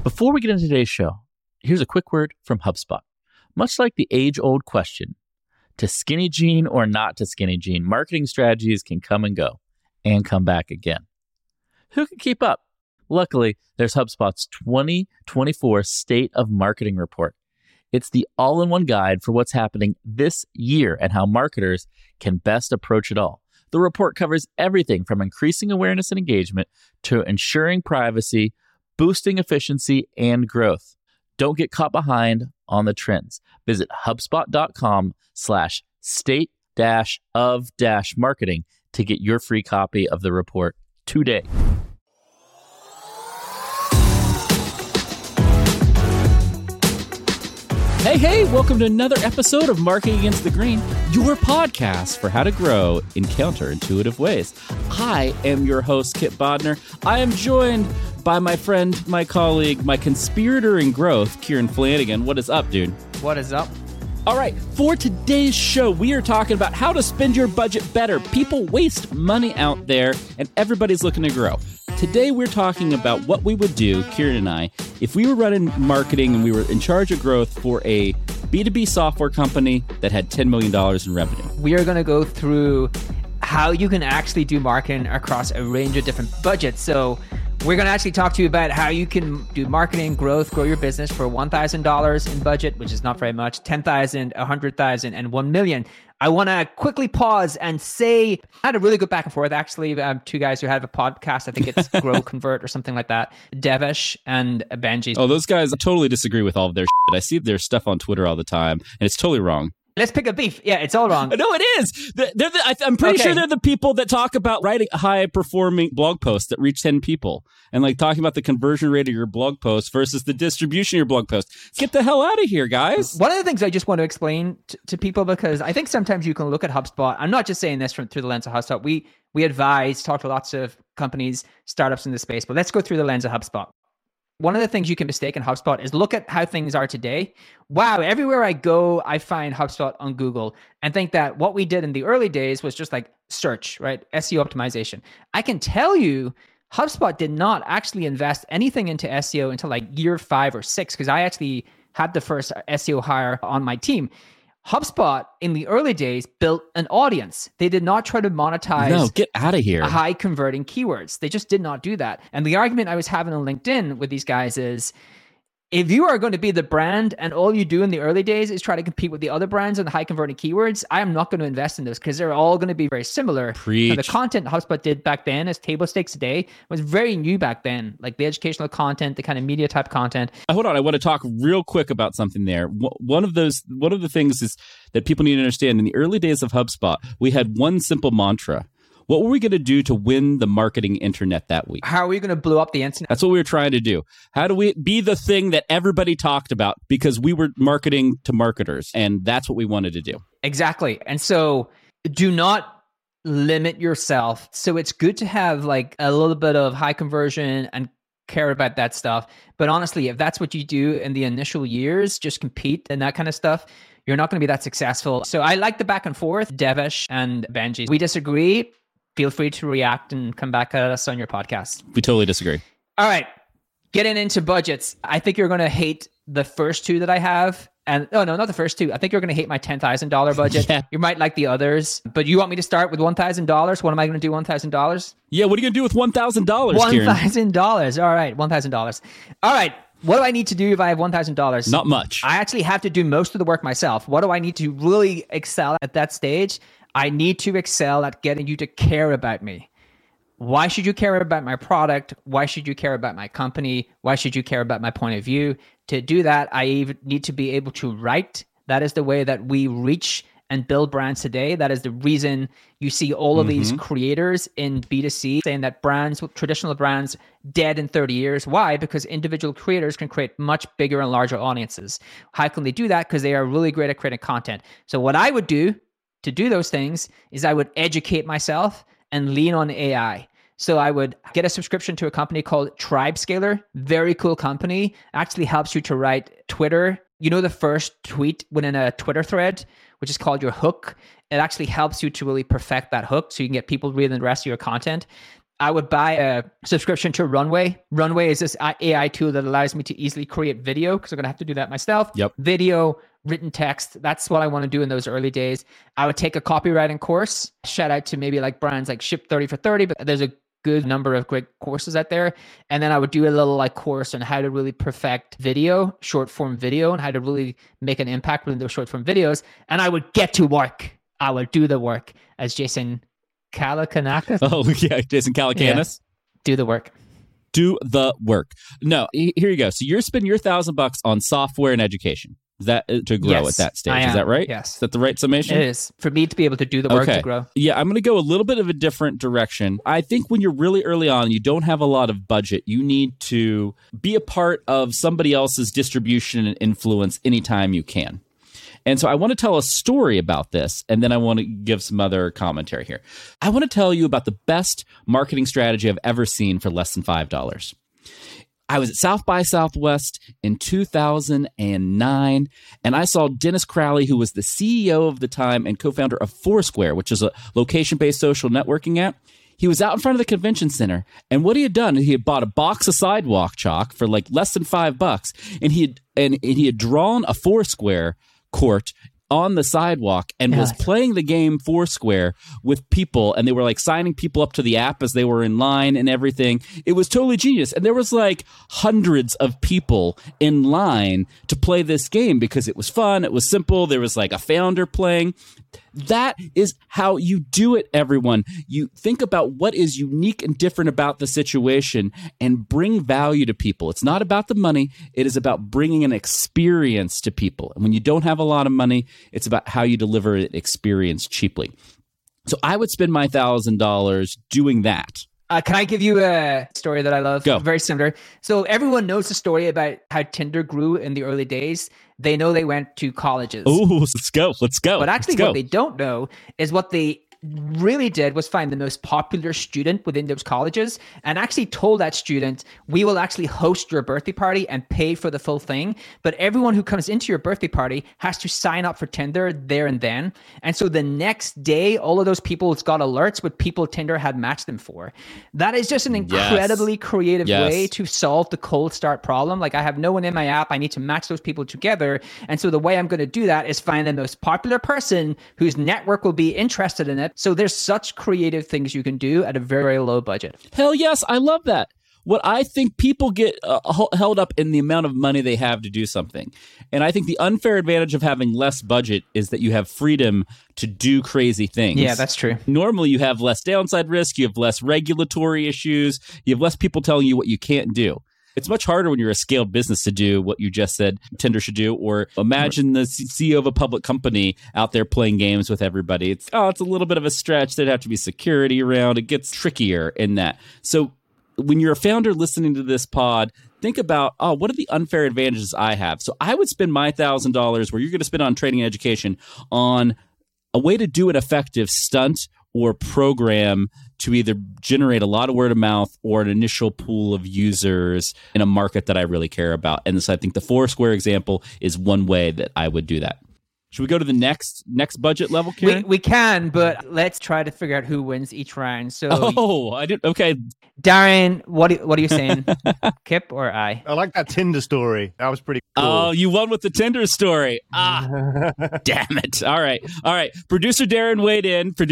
Before we get into today's show, here's a quick word from HubSpot. Much like the age-old question, to skinny jean or not to skinny jean, marketing strategies can come and go and come back again. Who can keep up? Luckily, there's HubSpot's 2024 State of Marketing Report. It's the all-in-one guide for what's happening this year and how marketers can best approach it all. The report covers everything from increasing awareness and engagement to ensuring privacy, boosting efficiency, and growth. Don't get caught behind on the trends. Visit HubSpot.com/state-of-marketing to get your free copy of the report today. Hey, welcome to another episode of Marketing Against the Green, your podcast for how to grow in counterintuitive ways. I am your host, Kip Bodner. I am joined by my friend, my colleague, my conspirator in growth, Kieran Flanagan. What is up, dude? What is up? All right, for today's show, we are talking about how to spend your budget better. People waste money out there, and everybody's looking to grow. Today, we're talking about what we would do, Kieran and I, if we were running marketing and we were in charge of growth for a B2B software company that had $10 million in revenue. We are going to go through how you can actually do marketing across a range of different budgets. So we're going to actually talk to you about how you can do marketing, growth, grow your business for $1,000 in budget, which is not very much, $10,000, $100,000, and $1 million. I want to quickly pause and say, I had a really good back and forth, actually. Two guys who have a podcast, I think it's Grow Convert or something like that, Devesh and Benji. Oh, those guys, I totally disagree with all of their shit. I see their stuff on Twitter all the time, and it's totally wrong. Let's pick a beef. Yeah, it's all wrong. No, it is. I'm pretty sure they're the people that talk about writing high-performing blog posts that reach 10 people and like talking about the conversion rate of your blog post versus the distribution of your blog post. Get the hell out of here, guys. One of the things I just want to explain to people, because I think sometimes you can look at HubSpot. I'm not just saying this through the lens of HubSpot. We advise, talk to lots of companies, startups in the space, but let's go through the lens of HubSpot. One of the things you can mistake in HubSpot is look at how things are today. Wow, everywhere I go, I find HubSpot on Google, and think that what we did in the early days was just like search, right? SEO optimization. I can tell you HubSpot did not actually invest anything into SEO until like year 5 or 6, because I actually had the first SEO hire on my team. HubSpot in the early days built an audience. They did not try to monetize. No, get out of here. High converting keywords. They just did not do that. And the argument I was having on LinkedIn with these guys is, if you are going to be the brand and all you do in the early days is try to compete with the other brands on the high converting keywords, I am not going to invest in those because they're all going to be very similar. Preach. The content HubSpot did back then as table stakes today was very new back then, like the educational content, the kind of media type content. Hold on, I want to talk real quick about something there. One of the things is that people need to understand, in the early days of HubSpot, we had one simple mantra. What were we going to do to win the marketing internet that week? How are we going to blow up the internet? That's what we were trying to do. How do we be the thing that everybody talked about? Because we were marketing to marketers, and that's what we wanted to do. Exactly. And so do not limit yourself. So it's good to have like a little bit of high conversion and care about that stuff. But honestly, if that's what you do in the initial years, just compete and that kind of stuff, you're not going to be that successful. So I like the back and forth, Devesh and Benji. We disagree. Feel free to react and come back at us on your podcast. We totally disagree. All right. Getting into budgets. I think you're going to hate the first two that I have. And no, not the first two. I think you're going to hate my $10,000 budget. Yeah. You might like the others, but you want me to start with $1,000? What am I going to do $1,000? Yeah, what are you going to do with $1,000, $1,000. All right, $1,000. All right. What do I need to do if I have $1,000? Not much. I actually have to do most of the work myself. What do I need to really excel at that stage? I need to excel at getting you to care about me. Why should you care about my product? Why should you care about my company? Why should you care about my point of view? To do that, I even need to be able to write. That is the way that we reach and build brands today. That is the reason you see all of these creators in B2C saying that brands, traditional brands, dead in 30 years. Why? Because individual creators can create much bigger and larger audiences. How can they do that? Because they are really great at creating content. So what I would do to do those things is I would educate myself and lean on AI. So I would get a subscription to a company called TribeScaler. Very cool company. Actually helps you to write Twitter. You know, the first tweet within a Twitter thread, which is called your hook. It actually helps you to really perfect that hook so you can get people reading the rest of your content. I would buy a subscription to Runway. Runway is this AI tool that allows me to easily create video because I'm going to have to do that myself. Yep. Video, written text. That's what I want to do in those early days. I would take a copywriting course. Shout out to maybe like brands like Ship 30 for 30, but there's a good number of great courses out there. And then I would do a little like course on how to really perfect video, short form video, and how to really make an impact within those short form videos. And I would get to work. I would do the work, as Jason Calacanis. Oh, yeah. Jason Calacanis. Yeah. Do the work. Do the work. No, here you go. So you're spending your $1,000 on software and education. Is that to grow at that stage? Is that right? Yes. Is that the right summation? It is. For me to be able to do the work to grow. Yeah, I'm going to go a little bit of a different direction. I think when you're really early on, you don't have a lot of budget. You need to be a part of somebody else's distribution and influence anytime you can. And so I want to tell a story about this, and then I want to give some other commentary here. I want to tell you about the best marketing strategy I've ever seen for less than $5. I was at South by Southwest in 2009, and I saw Dennis Crowley, who was the CEO of the time and co-founder of Foursquare, which is a location-based social networking app. He was out in front of the convention center, and what he had done, he had bought a box of sidewalk chalk for like less than $5, and he had drawn a Foursquare court on the sidewalk and was playing the game Foursquare with people, and they were like signing people up to the app as they were in line and everything. It was totally genius. And there was like hundreds of people in line to play this game because it was fun. It was simple. There was like a founder playing. That is how you do it, everyone. You think about what is unique and different about the situation and bring value to people. It's not about the money. It is about bringing an experience to people. And when you don't have a lot of money, it's about how you deliver an experience cheaply. So I would spend my $1,000 doing that. Can I give you a story that I love? Go. Very similar. So everyone knows the story about how Tinder grew in the early days. They know they went to colleges. Oh, let's go. But actually what they don't know is what they really did was find the most popular student within those colleges and actually told that student, we will actually host your birthday party and pay for the full thing. But everyone who comes into your birthday party has to sign up for Tinder there and then. And so the next day, all of those people got alerts with people Tinder had matched them for. That is just an incredibly creative way to solve the cold start problem. Like, I have no one in my app. I need to match those people together. And so the way I'm going to do that is find the most popular person whose network will be interested in it. So there's such creative things you can do at a very, very low budget. Hell yes, I love that. What I think people get held up in the amount of money they have to do something. And I think the unfair advantage of having less budget is that you have freedom to do crazy things. Yeah, that's true. Normally you have less downside risk, you have less regulatory issues, you have less people telling you what you can't do. It's much harder when you're a scaled business to do what you just said Tinder should do, or imagine the CEO of a public company out there playing games with everybody. It's a little bit of a stretch. There'd have to be security around. It gets trickier in that. So when you're a founder listening to this pod, think about, what are the unfair advantages I have? So I would spend my $1,000 where you're going to spend on training and education on a way to do an effective stunt or program to either generate a lot of word of mouth or an initial pool of users in a market that I really care about. And so I think the Foursquare example is one way that I would do that. Should we go to the next budget level, Kieran? We can, but let's try to figure out who wins each round. So, I did. Okay, Darren, what are you saying? Kip or I? I like that Tinder story. That was pretty cool. Oh, you won with the Tinder story. Damn it! All right. Producer Darren weighed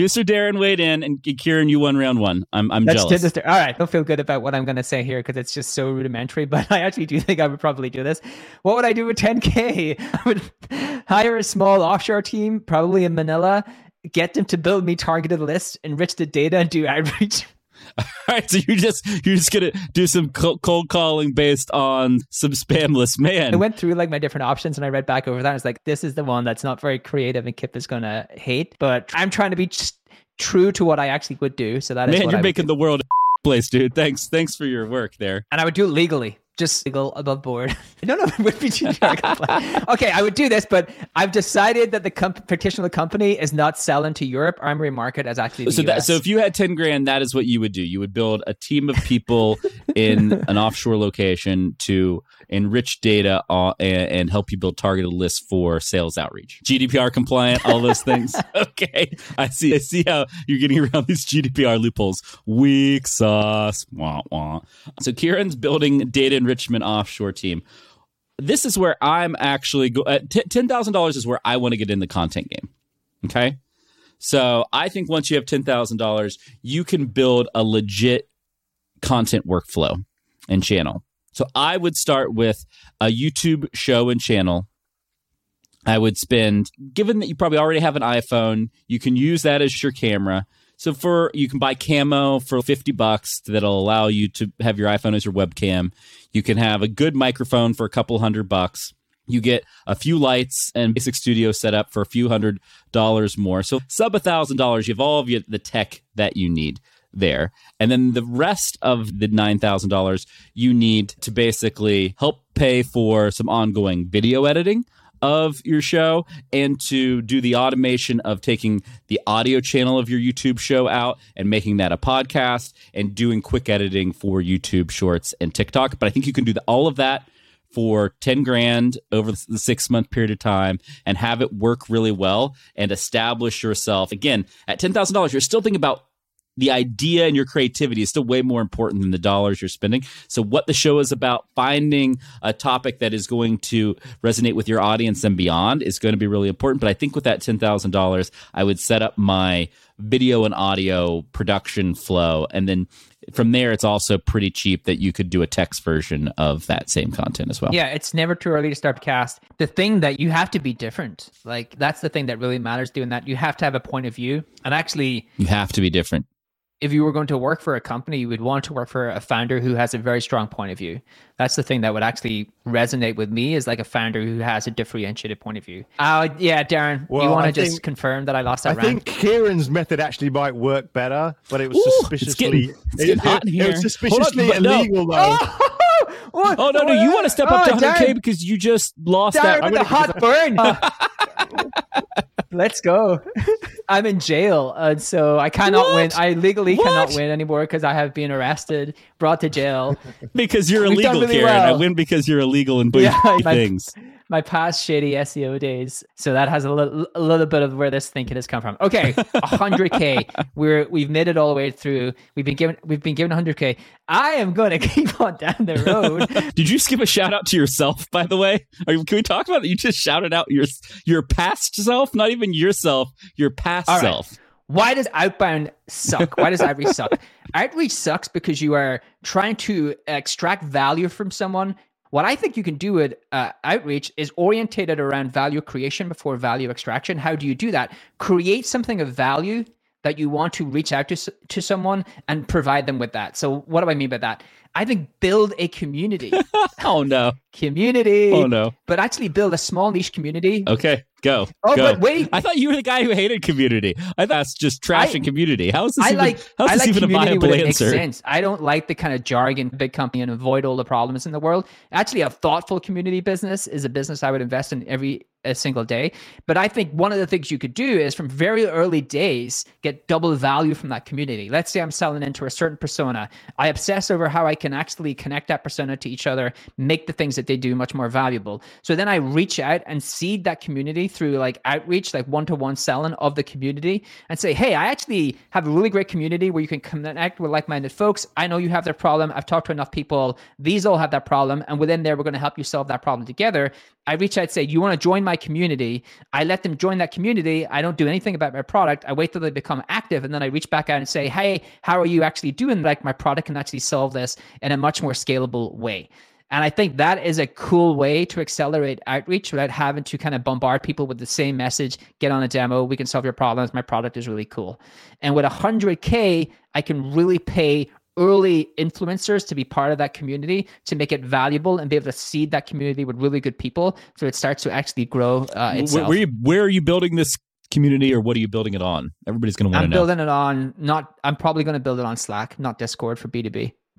in, and Kieran, you won round one. I'm jealous. All right, I don't feel good about what I'm going to say here because it's just so rudimentary. But I actually do think I would probably do this. What would I do with 10K? I would hire a small offshore team, probably in Manila, get them to build me targeted lists, enrich the data, and do outreach. All right, so you're just gonna do some cold calling based on some spam lists, man. I went through like my different options and I read back over that. And it's like, this is the one that's not very creative and Kip is gonna hate. But I'm trying to be true to what I actually would do. So that is, man, you're making the world a place, dude. Thanks for your work there. And I would do it legally. just legal above board. I don't know if it would be GDPR compliant. Okay, I would do this, but I've decided that the petition of the company is not selling to Europe. Primary market as actually the US. So if you had 10 grand, that is what you would do. You would build a team of people in an offshore location to enrich data and help you build targeted lists for sales outreach. GDPR compliant, all those things. Okay, I see how you're getting around these GDPR loopholes. Weak sauce. Wah, wah. So Kieran's building data enrichment offshore team. This is where I'm actually $10,000 is where I want to get in the content game. Okay, so I think once you have $10,000, you can build a legit content workflow and channel. So I would start with a YouTube show and channel. I would spend, given that you probably already have an iPhone, you can use that as your camera. So you can buy camo for $50 that'll allow you to have your iPhone as your webcam. You can have a good microphone for a couple $100. You get a few lights and basic studio setup for a few $100 more. So sub $1,000, you have all of the tech that you need there. And then the rest of the $9,000 you need to basically help pay for some ongoing video editing of your show and to do the automation of taking the audio channel of your YouTube show out and making that a podcast and doing quick editing for YouTube Shorts and TikTok. But I think you can do all of that for 10 grand over the 6-month period of time and have it work really well and establish yourself. Again, at $10,000, you're still thinking about the idea and your creativity is still way more important than the dollars you're spending. So what the show is about, finding a topic that is going to resonate with your audience and beyond is going to be really important. But I think with that $10,000, I would set up my video and audio production flow. And then from there, it's also pretty cheap that you could do a text version of that same content as well. Yeah, it's never too early to start cast. The thing that you have to be different. Like, that's the thing that really matters doing that. You have to have a point of view. And actually, you have to be different. If you were going to work for a company, you would want to work for a founder who has a very strong point of view. That's the thing that would actually resonate with me, is like a founder who has a differentiated point of view. Yeah, Darren, you want to just confirm that I lost that round? I think Kieran's method actually might work better, but it was suspiciously hot in here. It was suspiciously illegal, though. Oh, no, you want to step up to 100K because you just lost Darren that. With a hot burn. Let's go. I'm in jail, and so I cannot win. I legally cannot win anymore because I have been arrested, brought to jail. Because you're illegal, really Kieran. Well. I win because you're illegal and doing things. My past shady SEO days. So that has a little bit of where this thinking has come from. Okay, 100K. We've made it all the way through. We've been given 100K. I am going to keep on down the road. Did you skip a shout out to yourself, by the way? Can we talk about that? You just shouted out your past self, not even yourself, your past self. Why does outbound suck? Why does outreach suck? Outreach sucks because you are trying to extract value from someone. What I think you can do with outreach is orientated around value creation before value extraction. How do you do that? Create something of value that you want to reach out to someone and provide them with that. So what do I mean by that? I think build a community. Oh, no. Community. Oh, no. But actually build a small niche community. Okay, go. Oh, go. But wait. I thought you were the guy who hated community. I thought that's just trashing community. How is this even a viable answer? Makes sense. I don't like the kind of jargon, big company, and avoid all the problems in the world. Actually, a thoughtful community business is a business I would invest in every single day. But I think one of the things you could do is from very early days, get double value from that community. Let's say I'm selling into a certain persona. I obsess over how I can actually connect that persona to each other, make the things that they do much more valuable. So then I reach out and seed that community through like outreach, like one-to-one selling of the community, and say, hey, I actually have a really great community where you can connect with like-minded folks. I know you have their problem. I've talked to enough people. These all have that problem. And within there, we're going to help you solve that problem together. I reach out and say, you want to join my community? I let them join that community. I don't do anything about my product. I wait till they become active. And then I reach back out and say, hey, how are you actually doing? Like, my product can actually solve this in a much more scalable way. And I think that is a cool way to accelerate outreach without having to kind of bombard people with the same message. Get on a demo. We can solve your problems. My product is really cool. And with 100K, I can really pay early influencers to be part of that community, to make it valuable and be able to seed that community with really good people so it starts to actually grow itself. Where are you building this community, or what are you building it on? Everybody's going to want to know. I'm probably going to build it on Slack, not Discord for B2B.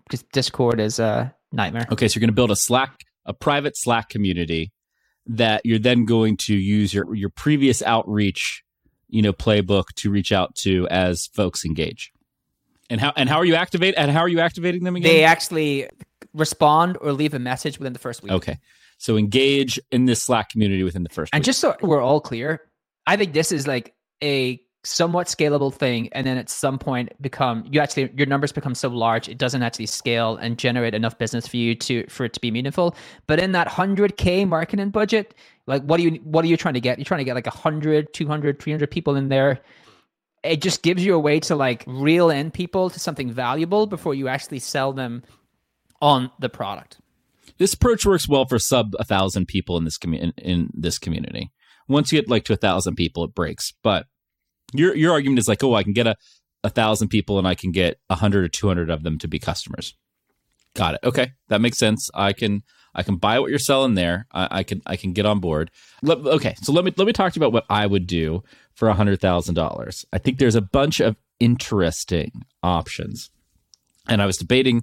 because Discord is a nightmare. Okay, so you're going to build a private Slack community that you're then going to use your previous outreach, playbook to reach out to as folks engage. And how are you activating them again? They actually respond or leave a message within the first week. Okay. So engage in this Slack community within the first week. And just so we're all clear, I think this is like a somewhat scalable thing, and then at some point your numbers become so large it doesn't actually scale and generate enough business for it to be meaningful. But in that 100K marketing budget, like what are you trying to get? You're trying to get like 100, 200, 300 people in there. It just gives you a way to like reel in people to something valuable before you actually sell them on the product. This approach works well for sub 1,000 people in this community. Once you get like to 1,000 people, it breaks. But your argument is like, I can get 1,000 people and I can get 100 or 200 of them to be customers. Got it. Okay, that makes sense. I can buy what you're selling there. I can get on board. Okay, so let me talk to you about what I would do for $100,000. I think there's a bunch of interesting options, and I was debating.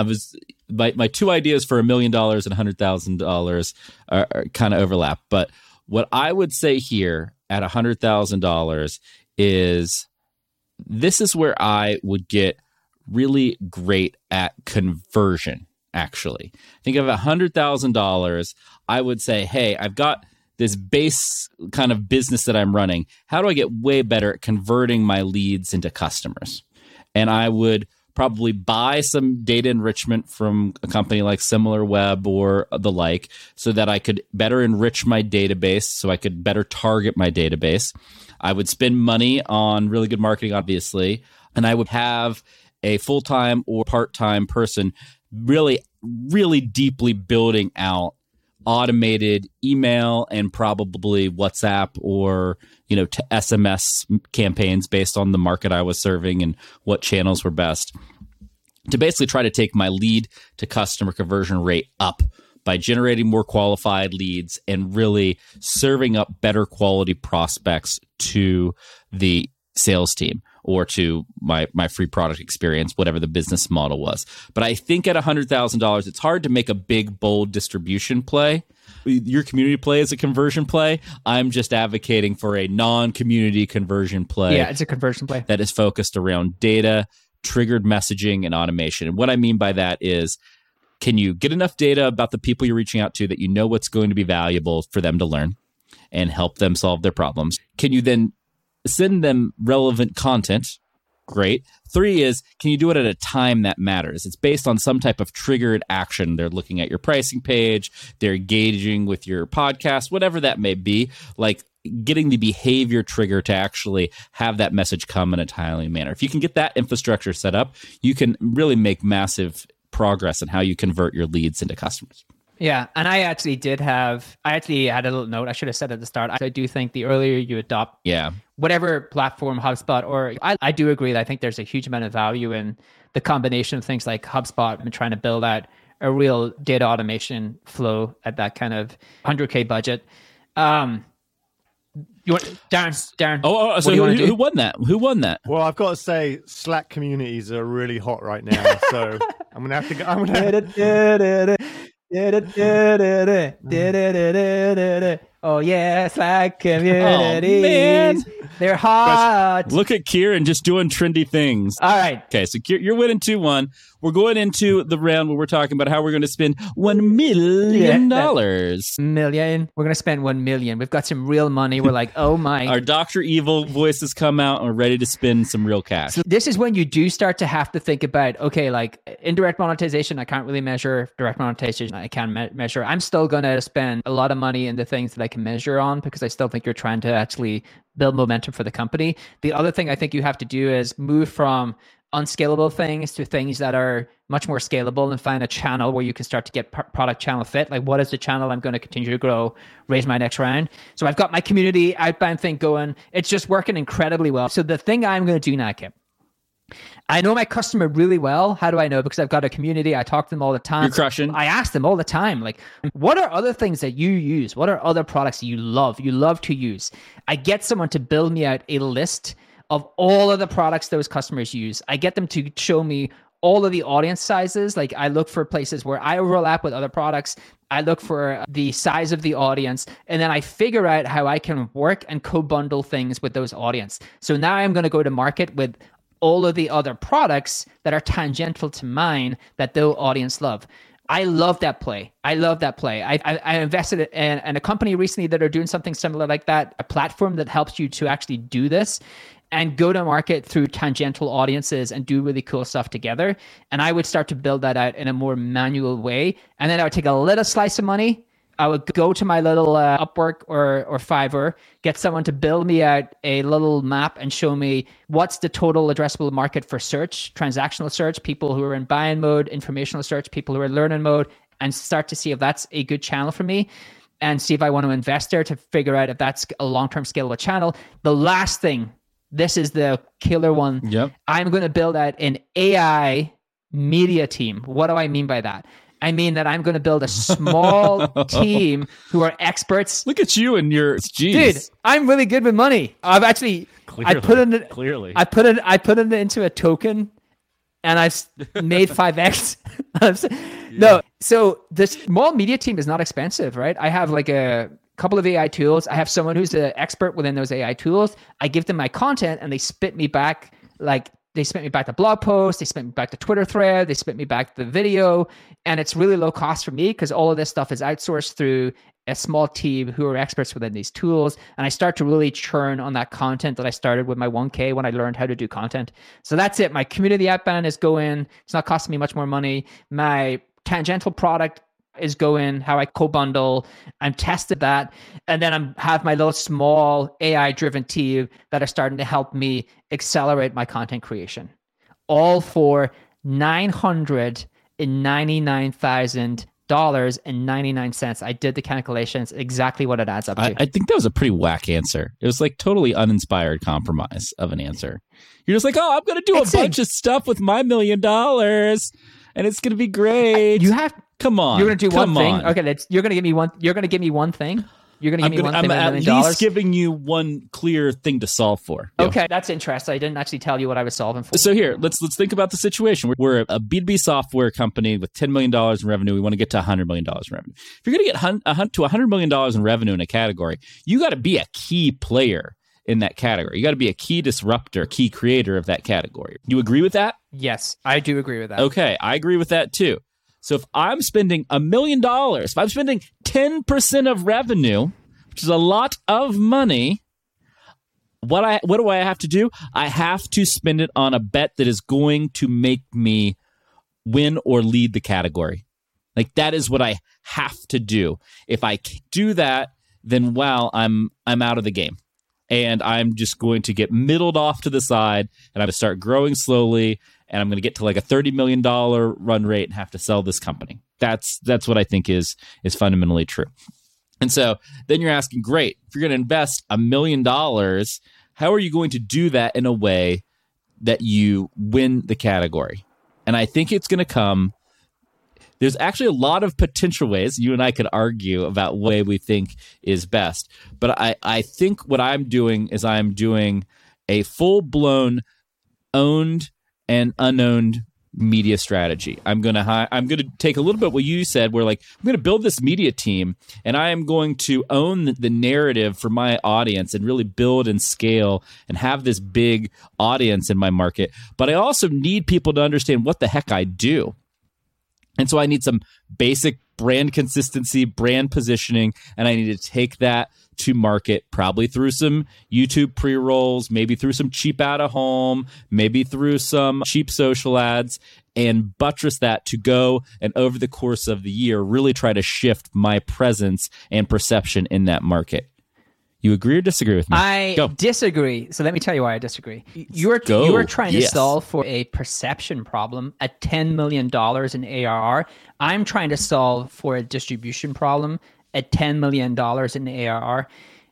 My two ideas for $1 million and $100,000 are kind of overlap. But what I would say here at $100,000 is this is where I would get really great at conversion. Actually, think of $100,000. I would say, hey, I've got this base kind of business that I'm running. How do I get way better at converting my leads into customers? And I would probably buy some data enrichment from a company like SimilarWeb or the like, so that I could better enrich my database, so I could better target my database. I would spend money on really good marketing, obviously, and I would have a full-time or part-time person really, really deeply building out automated email and probably WhatsApp or to SMS campaigns based on the market I was serving and what channels were best, to basically try to take my lead to customer conversion rate up by generating more qualified leads and really serving up better quality prospects to the sales team or to my free product experience, whatever the business model was. But I think at $100,000, it's hard to make a big, bold distribution play. Your community play is a conversion play. I'm just advocating for a non-community conversion play. Yeah, it's a conversion play that is focused around data, triggered messaging, and automation. And what I mean by that is, can you get enough data about the people you're reaching out to that you know what's going to be valuable for them to learn and help them solve their problems? Can you then send them relevant content? Great. 3 is, can you do it at a time that matters? It's based on some type of triggered action. They're looking at your pricing page, they're engaging with your podcast, whatever that may be, like getting the behavior trigger to actually have that message come in a timely manner. If you can get that infrastructure set up, you can really make massive progress in how you convert your leads into customers. Yeah, and I actually had a little note. I should have said at the start. I do think the earlier you adopt whatever platform, HubSpot, or I do agree that I think there's a huge amount of value in the combination of things like HubSpot and trying to build out a real data automation flow at that kind of 100K budget. You want Darren? Oh, so who won that? Who won that? Well, I've got to say, Slack communities are really hot right now, so I'm gonna have to. Oh yeah, Slack communities. Oh, man. They're hot. Look at Kieran just doing trendy things. All right. Okay, so you're winning 2-1. We're going into the round where we're talking about how we're going to spend $1 million. Million. We're going to spend $1 million. We've got some real money. We're like, oh my. Our Dr. Evil voices come out and we're ready to spend some real cash. So this is when you do start to have to think about, okay, like indirect monetization, I can't really measure. Direct monetization, I can measure. I'm still going to spend a lot of money in the things that I can measure on because I still think you're trying to actually build momentum for the company. The other thing I think you have to do is move from unscalable things to things that are much more scalable and find a channel where you can start to get product channel fit. Like, what is the channel I'm going to continue to grow, raise my next round? So I've got my community outbound thing going. It's just working incredibly well. So the thing I'm going to do now, Kip, I know my customer really well. How do I know? Because I've got a community. I talk to them all the time. You're crushing. I ask them all the time, like, what are other things that you use? What are other products you love to use? I get someone to build me out a list of all of the products those customers use. I get them to show me all of the audience sizes. Like I look for places where I overlap with other products. I look for the size of the audience, and then I figure out how I can work and co-bundle things with those audience. So now I'm going to go to market with all of the other products that are tangential to mine that the audience love. I love that play. I invested in a company recently that are doing something similar like that, a platform that helps you to actually do this and go to market through tangential audiences and do really cool stuff together. And I would start to build that out in a more manual way. And then I would take a little slice of money. I would go to my little Upwork or Fiverr, get someone to build me out a little map and show me what's the total addressable market for search, transactional search, people who are in buying mode, informational search, people who are in learning mode, and start to see if that's a good channel for me and see if I want to invest there to figure out if that's a long-term scalable channel. The last thing, this is the killer one. Yep. I'm going to build out an AI media team. What do I mean by that? I mean that I'm going to build a small team who are experts. Look at you and your Dude, I'm really good with money. I've actually I put it into a token and I've made 5x. No, so the small media team is not expensive, right? I have like a couple of AI tools. I have someone who's an expert within those AI tools. I give them my content and they spit me back the blog post, they spit me back the Twitter thread, they spit me back the video, and it's really low cost for me because all of this stuff is outsourced through a small team who are experts within these tools. And I start to really churn on that content that I started with my 1K when I learned how to do content. So that's it. My community outbound is going. It's not costing me much more money. My tangential product is going, how I co-bundle. I'm tested that. And then I have my little small AI-driven team that are starting to help me accelerate my content creation. All for $999,000.99. I did the calculations, exactly what it adds up to. I think that was a pretty whack answer. It was like totally uninspired compromise of an answer. You're just like, oh, I'm going to do a bunch of stuff with my $1 million and it's going to be great. Come on. You're going to do one thing. Okay, you're going to give me one. You're going to give me one thing. You're going to give me one thing. I'm at least giving you one clear thing to solve for. Okay, that's interesting. I didn't actually tell you what I was solving for. So here, let's think about the situation. We're a B2B software company with $10 million in revenue. We want to get to $100 million in revenue. If you're going to get to $100 million in revenue in a category, you got to be a key player in that category. You got to be a key disruptor, key creator of that category. You agree with that? Yes, I do agree with that. Okay, I agree with that too. So if I'm spending $1 million, if I'm spending 10% of revenue, which is a lot of money, what do I have to do? I have to spend it on a bet that is going to make me win or lead the category. Like that is what I have to do. If I do that, then wow, I'm out of the game. And I'm just going to get middled off to the side and I'm going to start growing slowly and I'm going to get to like a $30 million run rate and have to sell this company. That's what I think is fundamentally true. And so then you're asking, great, if you're going to invest $1 million, how are you going to do that in a way that you win the category? And I think it's going to come. There's actually a lot of potential ways. You and I could argue about what way we think is best. But I think what I'm doing is I'm doing a full-blown owned and unowned media strategy. I'm going to take a little bit what you said where like I'm going to build this media team and I am going to own the narrative for my audience and really build and scale and have this big audience in my market. But I also need people to understand what the heck I do. And so I need some basic brand consistency, brand positioning, and I need to take that to market probably through some YouTube pre-rolls, maybe through some cheap out-of-home, maybe through some cheap social ads, and buttress that to go and over the course of the year really try to shift my presence and perception in that market. You agree or disagree with me? I disagree. So let me tell you why I disagree. You are trying to solve for a perception problem at $10 million in ARR. I'm trying to solve for a distribution problem at $10 million in ARR.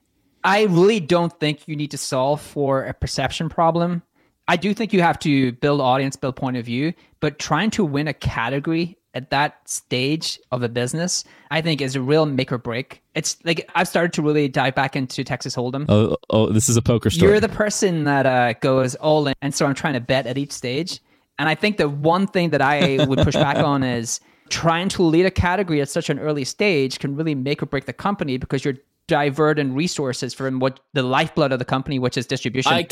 I really don't think you need to solve for a perception problem. I do think you have to build audience, build point of view, but trying to win a category at that stage of a business, I think is a real make or break. It's like I've started to really dive back into Texas Hold'em. Oh, this is a poker story. You're the person that goes all in, and so I'm trying to bet at each stage. And I think the one thing that I would push back on is trying to lead a category at such an early stage can really make or break the company, because you're diverting resources from what the lifeblood of the company, which is distribution. I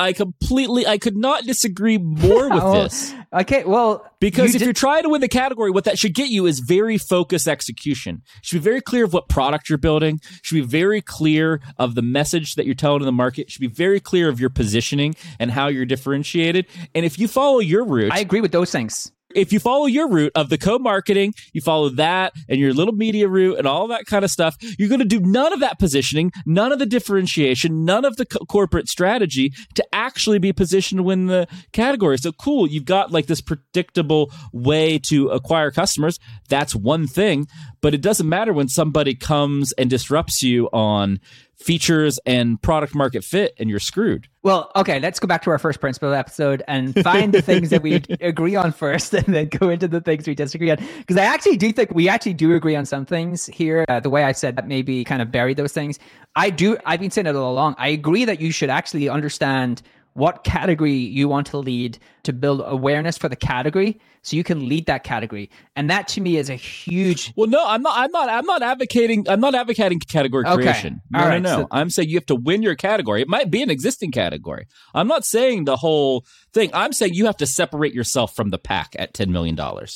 could not disagree more with this. Okay, well, because if you're trying to win the category, what that should get you is very focused execution. You should be very clear of what product you're building. You should be very clear of the message that you're telling in the market. You should be very clear of your positioning and how you're differentiated. And if you follow your route, I agree with those things. If you follow your route of the co-marketing, you follow that and your little media route and all that kind of stuff, you're going to do none of that positioning, none of the differentiation, none of the corporate strategy to actually be positioned to win the category. So cool, you've got like this predictable way to acquire customers. That's one thing, but it doesn't matter when somebody comes and disrupts you on features and product market fit, and you're screwed. Well, okay, let's go back to our first principle episode and find the things that we agree on first, and then go into the things we disagree on. Because I actually do think we actually do agree on some things here. The way I said that maybe kind of buried those things. I've been saying it all along. I agree that you should actually understand what category you want to lead to build awareness for the category, so you can lead that category. And that to me is a huge. Well, no, I'm not advocating category creation. No. So I'm saying you have to win your category. It might be an existing category. I'm not saying the whole thing. I'm saying you have to separate yourself from the pack at $10 million.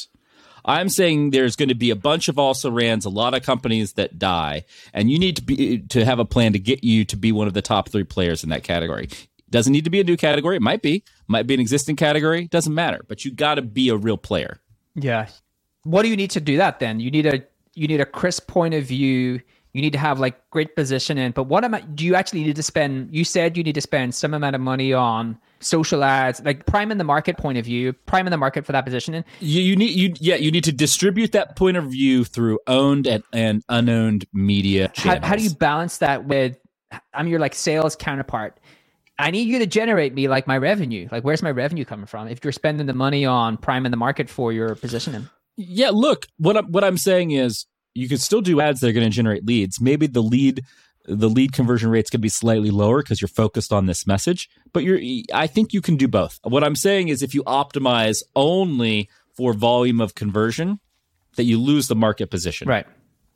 I'm saying there's going to be a bunch of also-rans, a lot of companies that die, and you need to have a plan to get you to be one of the top 3 players in that category. Doesn't need to be a new category. It might be an existing category. Doesn't matter. But you got to be a real player. Yeah. What do you need to do that then? You need a crisp point of view. You need to have like great positioning. But do you actually need to spend? You said you need to spend some amount of money on social ads, like priming the market point of view, priming the market for that positioning. You need to distribute that point of view through owned and unowned media channels. How do you balance that with? I'm your like sales counterpart. I need you to generate me like my revenue. Like, where's my revenue coming from? If you're spending the money on priming the market for your positioning. Yeah, look, what I'm saying is you can still do ads that are going to generate leads. Maybe the lead conversion rates could be slightly lower because you're focused on this message, but I think you can do both. What I'm saying is if you optimize only for volume of conversion, that you lose the market position. Right.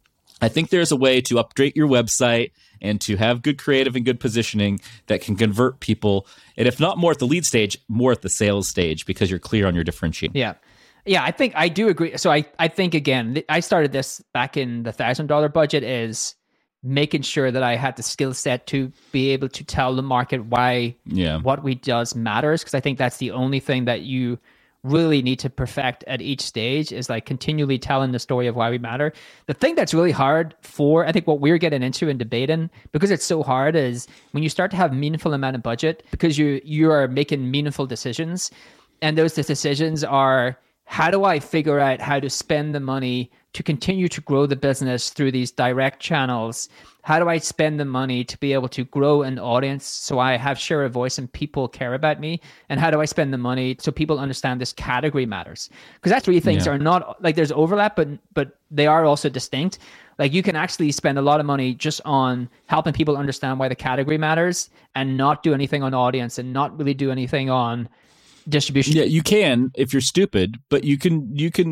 I think there's a way to update your website and to have good creative and good positioning that can convert people. And if not more at the lead stage, more at the sales stage, because you're clear on your differentiation. Yeah. Yeah, I think I do agree. So I think, again, I started this back in the $1,000 budget, is making sure that I had the skill set to be able to tell the market why what we does matters. Because I think that's the only thing that you really need to perfect at each stage, is like continually telling the story of why we matter. The thing that's really hard for, I think what we're getting into and debating, because it's so hard, is when you start to have meaningful amount of budget, because you are making meaningful decisions, and those decisions are, how do I figure out how to spend the money to continue to grow the business through these direct channels? How do I spend the money to be able to grow an audience so I have share of voice and people care about me? And how do I spend the money so people understand this category matters? Because that's 3 things are not, like, there's overlap, but they are also distinct. Like, you can actually spend a lot of money just on helping people understand why the category matters and not do anything on audience and not really do anything on distribution. Yeah, you can if you're stupid, but you can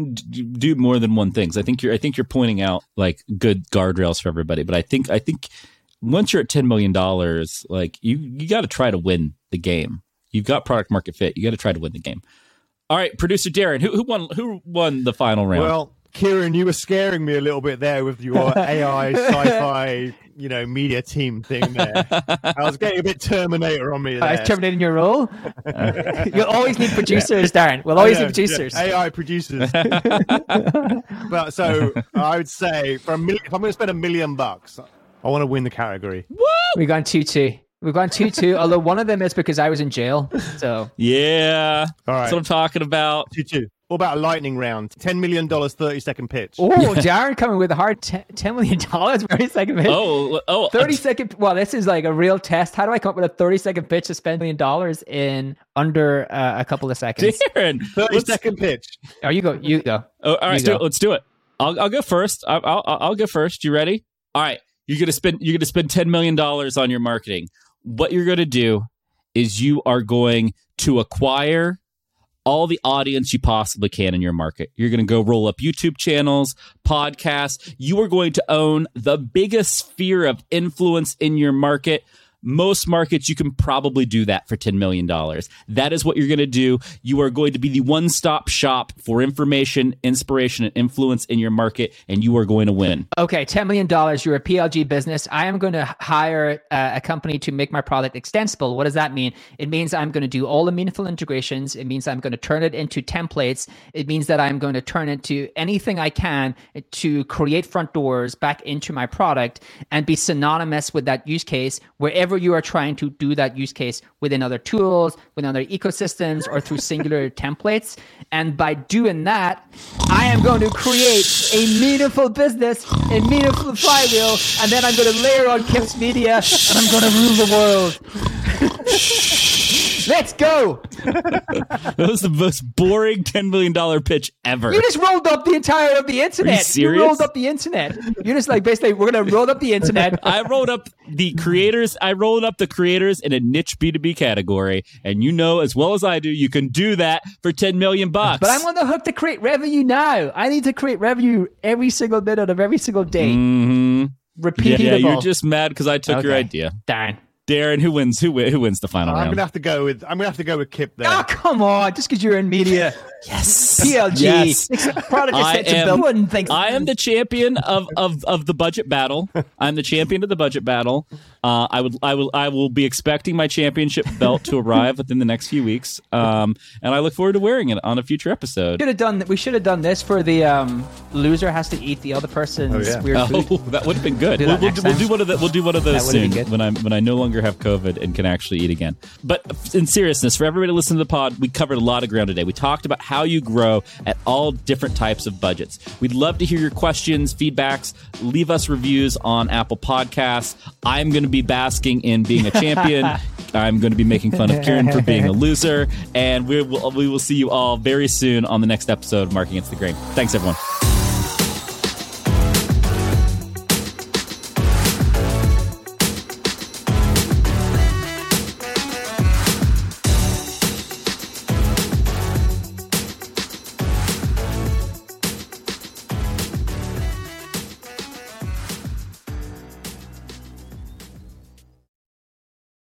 do more than one thing. I think you're pointing out like good guardrails for everybody, but I think once you're at $10 million, like you got to try to win the game. You've got product market fit. You got to try to win the game. All right, producer Darren, who won the final round? Well, Kieran, you were scaring me a little bit there with your AI sci-fi, media team thing there. I was getting a bit Terminator on me there. I was terminating your role. You'll always need producers, Darren. We'll always need producers. AI producers. But so I would say, if I'm going to spend $1 million, I want to win the category. Woo! We've gone 2-2. We've gone 2-2, although one of them is because I was in jail. So yeah, all right. That's what I'm talking about. 2-2. What about a lightning round? $10 million, 30-second pitch. Oh, Darren coming with a hard $10 million, 30-second pitch. Oh, 30-second. Well, this is like a real test. How do I come up with a 30-second pitch to spend $1 million in under a couple of seconds? Darren, 30-second pitch. Oh, you go. Oh, all right, let's do it. I'll go first. I'll go first. You ready? All right. You're gonna spend $10 million on your marketing. What you're going to do is you are going to acquire all the audience you possibly can in your market. You're going to go roll up YouTube channels, podcasts. You are going to own the biggest sphere of influence in your market. Most markets, you can probably do that for $10 million. That is what you're going to do. You are going to be the one-stop shop for information, inspiration, and influence in your market, and you are going to win. Okay, $10 million. You're a PLG business. I am going to hire a company to make my product extensible. What does that mean? It means I'm going to do all the meaningful integrations. It means I'm going to turn it into templates. It means that I'm going to turn it to anything I can to create front doors back into my product and be synonymous with that use case wherever you are trying to do that use case within other tools, within other ecosystems, or through singular templates. And by doing that, I am going to create a meaningful business, a meaningful flywheel, and then I'm going to layer on Kip's Media, and I'm going to rule the world. Let's go. That was the most boring $10 million pitch ever. You just rolled up the entire of the internet. Are you serious? You rolled up the internet. You're just like, basically, we're going to roll up the internet. I rolled up the creators. I rolled up the creators in a niche B2B category. And you know as well as I do, you can do that for $10 million. But I'm on the hook to create revenue now. I need to create revenue every single minute of every single day. Mm-hmm. Repeatable. Yeah, you're just mad because I took your Okay. idea. Darn. Darren, who wins? Who wins the final I'm round? gonna have to go with Kip there. Oh, come on. Just because you're in media. Yes. PLG. Yes. It's a product is I set to am- build. Wouldn't think. I am the champion of the budget battle. I'm the champion of the budget battle. I will be expecting my championship belt to arrive within the next few weeks. And I look forward to wearing it on a future episode. We should have done this for the loser has to eat the other person's weird food. Oh, that would have been good. Do that We'll next do time. one of the, we'll do one of those That would've soon been good. when I no longer have COVID and can actually eat again. But in seriousness, for everybody listening to the pod, we covered a lot of ground today. We talked about how you grow at all different types of budgets. We'd love to hear your questions, feedbacks. Leave us reviews on Apple Podcasts. I'm going to be basking in being a champion. I'm going to be making fun of Kieran for being a loser. And we will see you all very soon on the next episode of Marketing Against the Grain. Thanks, everyone.